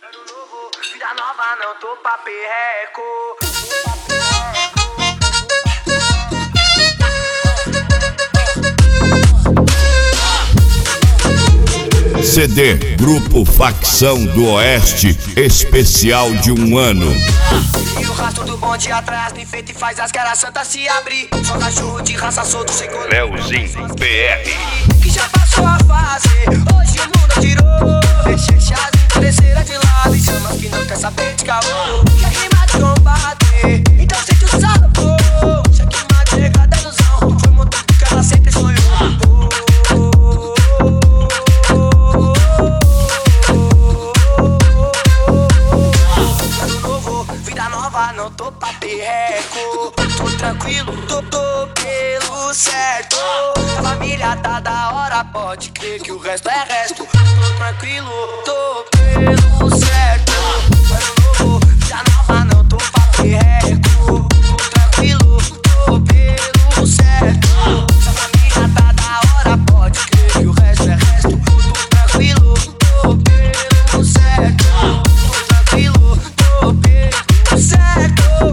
Ano novo, vida nova, não tô pra perreco. CD Grupo Facção do Oeste, especial de 1 ano. E o rastro do bonde atrás, no enfeite faz as caras santas se abrir. Só cachorro de raça solto, sem colher. Leozinho BR. Que já passou a fase, hoje o mundo tirou. Deixa as interesseiras de lado e chamas que não quer saber de calor. Quer rima de combate, então sente o sabor. Checkmate de regada ilusão, foi muito que ela sempre sonhou. Não tô pra perreco, tô tranquilo, tô pelo certo. A família tá da hora, pode crer que o resto é resto. Tô tranquilo, tô pelo certo. Ano novo, vida nova, não tô pra perreco. Tô tranquilo, tô pelo certo. A família tá da hora, pode crer que o resto é resto. Tô tranquilo, tô pelo certo. Tô tranquilo, tô pelo certo.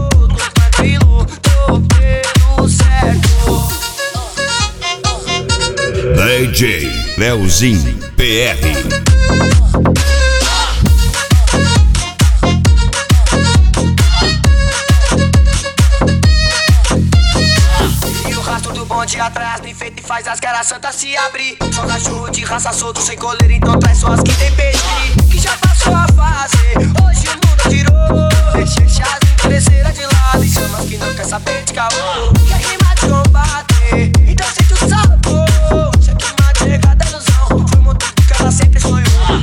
DJ Leozinho BR. E o rastro do bonde atrás, no enfeite faz as caras santas se abrir. Só cachorro de raça solto, sem coleira, então traz só as que tem peixe. Que já passou a fase, hoje o mundo tirou. Deixa as interesseiras de lado e chamas que não quer saber de calor. Quer rima de combate, então sente o sabor. Checkmate de regada ilusão, foi muito que ela sempre sonhou.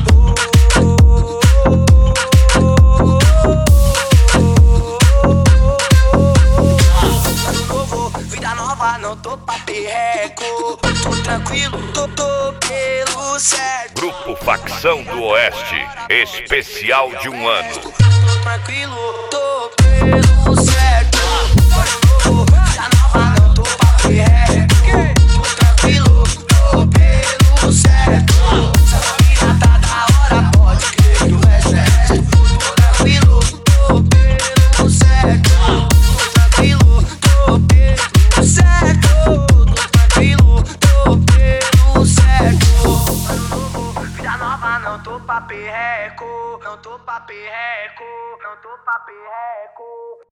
Ano novo, vida nova, não tô pra perreco. Tô tranquilo, tô pelo certo. Grupo Facção do Oeste, especial de 1 ano. Tô tranquilo, tô pelo certo. Ano novo, vida nova, não tô pra perreco. Tô tranquilo, tô pelo certo. Se a família tá da hora, pode crer que o resto é resto. Tô tranquilo, tô pelo certo. Tô tranquilo, tô pelo certo. Tô tranquilo, tô pelo certo. Ano novo, vida nova, não tô pra perreco. Não tô pra perreco, não tô pra perreco.